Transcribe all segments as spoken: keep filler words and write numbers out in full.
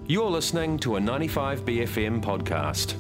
You're listening to a ninety-five B F M podcast.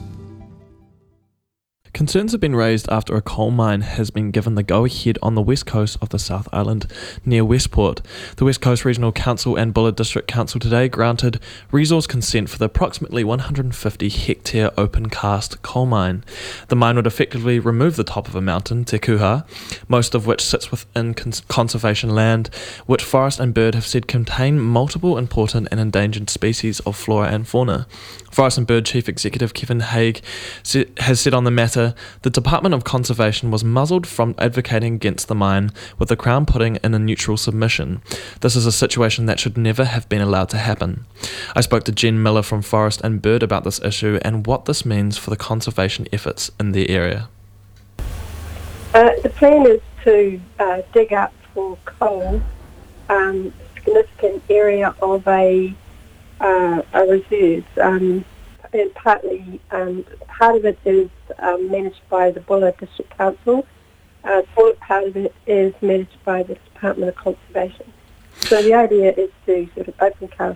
Concerns have been raised after a coal mine has been given the go-ahead on the west coast of the South Island near Westport. The West Coast Regional Council and Buller District Council today granted resource consent for the approximately one hundred fifty hectare open cast coal mine. The mine would effectively remove the top of a mountain, Te Kuha, most of which sits within cons- conservation land, which Forest and Bird have said contain multiple important and endangered species of flora and fauna. Forest and Bird Chief Executive Kevin Haig has said on the matter, the Department of Conservation was muzzled from advocating against the mine, with the Crown putting in a neutral submission. This is a situation that should never have been allowed to happen. I spoke to Jen Miller from Forest and Bird about this issue and what this means for the conservation efforts in their area. Uh, the plan is to uh, dig up for coal um, a significant area of a Uh, a reserve, um, and partly um, part of it is um, managed by the Buller District Council. Uh, a smaller part of it is managed by the Department of Conservation. So the idea is to sort of open cast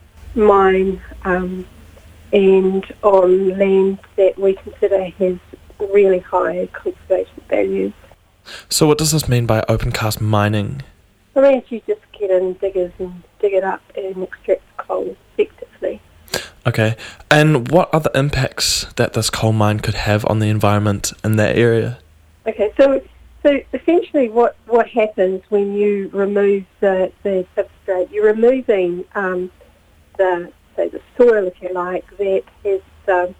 mine um, and on land that we consider has really high conservation values. So what does this mean by open cast mining? I mean, you just get in diggers and dig it up and extract coal effectively. Okay, and what are the impacts that this coal mine could have on the environment in that area? Okay, so so essentially what, what happens when you remove the, the substrate, you're removing um, the, say, the soil, if you like, that has, um,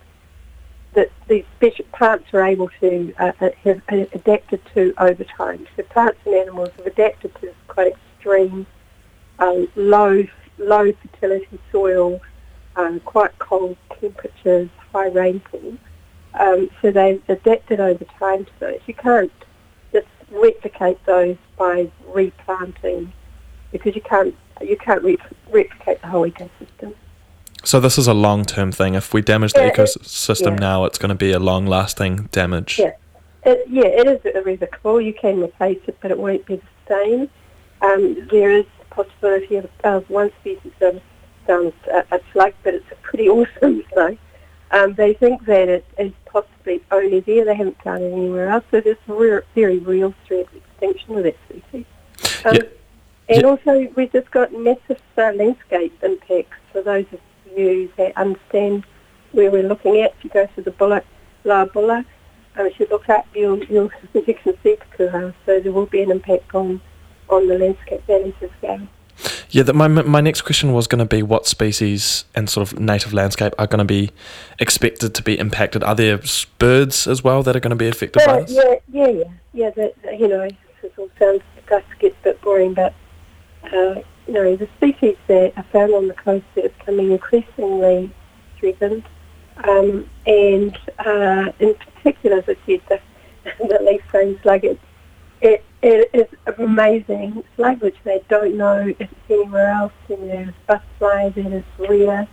that these special plants are able to uh, have adapted to over time. So plants and animals have adapted to this quite extreme, um, low low fertility soil, um, quite cold temperatures, high rainfall. Um, so they've adapted over time to those. You can't just replicate those by replanting because you can't you can't re- replicate the whole ecosystem. So this is a long-term thing. If we damage the yeah, ecosystem yeah. now, it's going to be a long-lasting damage. Yeah, it, yeah, it is irrevocable. You can replace it, but it won't be the same. Um, there is a possibility of, of one species of sounds a, a slug, but it's a pretty awesome slug. Um, they think that it is possibly only there. They haven't found it anywhere else. So there's a re- very real threat of extinction of that species. Um, yeah. And yeah. also, we've just got massive uh, landscape impacts for those of you that understand where we're looking at. If you go to the Buller, La Buller, um, if you look up, you'll, you'll, you can see Te Kuha. So there will be an impact on, on the landscape values as well. Yeah, that my my next question was going to be what species and sort of native landscape are going to be expected to be impacted. Are there birds as well that are going to be affected Yeah, by this? yeah, yeah, yeah. yeah that, that, you know, this all sounds, it gets a bit boring, but uh, you know, the species that are found on the coast are becoming increasingly threatened, um, and uh, in particular, as I said, the, the leaf-frame slug, it, it, it is amazing slug, which they don't know if it's anywhere else, and there's butterfly that is rare.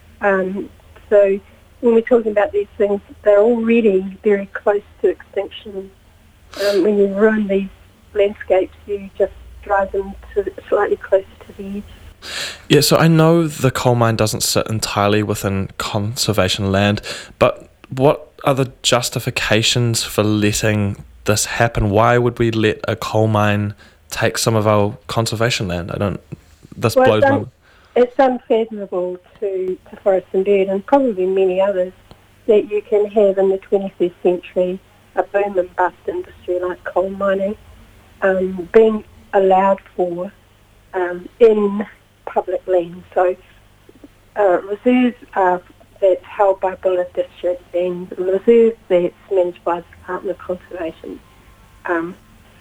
Um, so when we're talking about these things, they're already very close to extinction. Um, when you ruin these landscapes, you just drive them to slightly closer to the edge. Yeah, so I know the coal mine doesn't sit entirely within conservation land, but what are the justifications for letting this happen? Why would we let a coal mine take some of our conservation land? I don't. This well, blows it's my un- It's unfathomable to, to Forest and Bird, and probably many others, that you can have in the twenty-first century a boom and bust industry like coal mining um, being allowed for um, in public land. So uh, reserves are that's held by Buller District and reserves that's managed by the Department of Conservation. Um,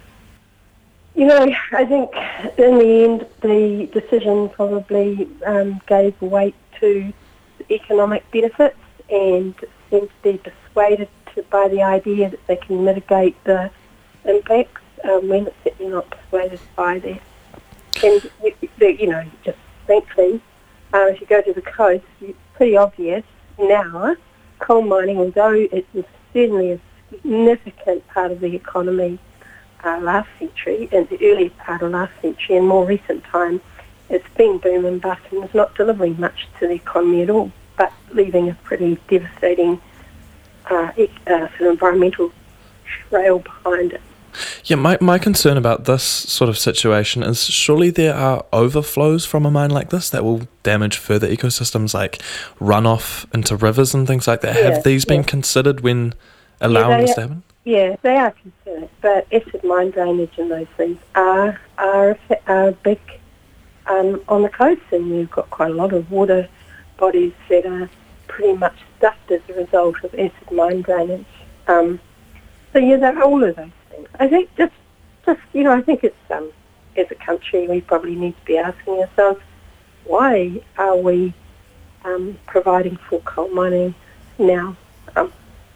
you know, I think in the end the decision probably um, gave weight to economic benefits and seemed to be persuaded to, by the idea that they can mitigate the impacts um, when it's certainly not persuaded by that. And, you know, just thankfully, uh, if you go to the coast, it's pretty obvious now, coal mining, although it was certainly a significant part of the economy uh, last century, in the early part of last century and more recent times, it's been boom and bust and is not delivering much to the economy at all, but leaving a pretty devastating uh, e- uh, sort of environmental trail behind it. Yeah, my, my concern about this sort of situation is surely there are overflows from a mine like this that will damage further ecosystems, like runoff into rivers and things like that. Yeah, Have these been yeah. considered when allowing Yeah, this they to are- happen? Yeah, they are considered, but acid mine drainage and those things are are, are big um, on the coast, and you've got quite a lot of water bodies that are pretty much stuffed as a result of acid mine drainage. Um, so yeah, there are all of those things. I think just, just you know, I think it's um, as a country we probably need to be asking ourselves, why are we um, providing for coal mining now? Um,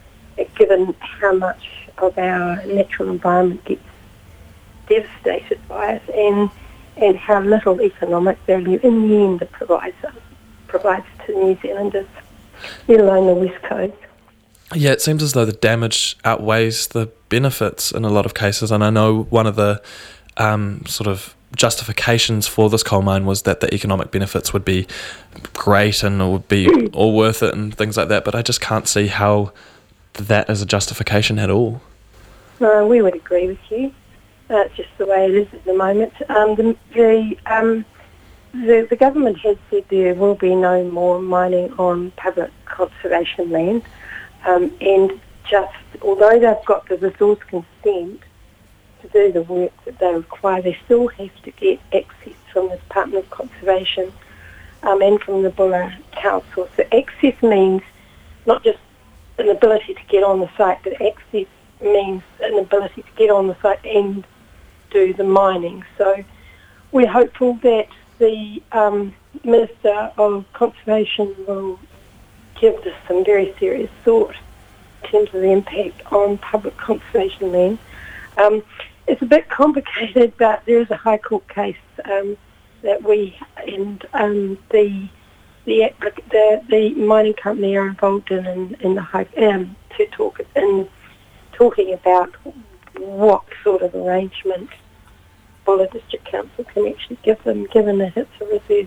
given how much of our natural environment gets devastated by it, and and how little economic value in the end it provides us, provides to New Zealanders, let alone the West Coast. Yeah, it seems as though the damage outweighs the benefits in a lot of cases, and I know one of the um, sort of justifications for this coal mine was that the economic benefits would be great and it would be all worth it and things like that, but I just can't see how that is a justification at all. No, we would agree with you. That's just the way it is at the moment. Um, the the, um, the the government has said there will be no more mining on public conservation land, um, and just although they've got the resource consent to do the work that they require, they still have to get access from the Department of Conservation um, and from the Buller Council. So access means not just an ability to get on the site, but access means an ability to get on the site and do the mining. So we're hopeful that the um, Minister of Conservation will give this some very serious thought in terms of the impact on public conservation land. Um, it's a bit complicated, but there is a High Court case um, that we and um, the the, the the mining company are involved in in, in the high um, to talk in talking about what sort of arrangement Buller District Council can actually give them, given that it's a reserve.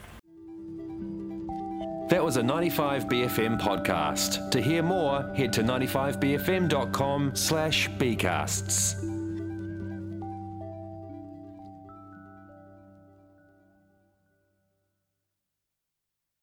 That was a ninety-five B F M podcast. To hear more, head to ninety-five b f m dot com slash bcasts.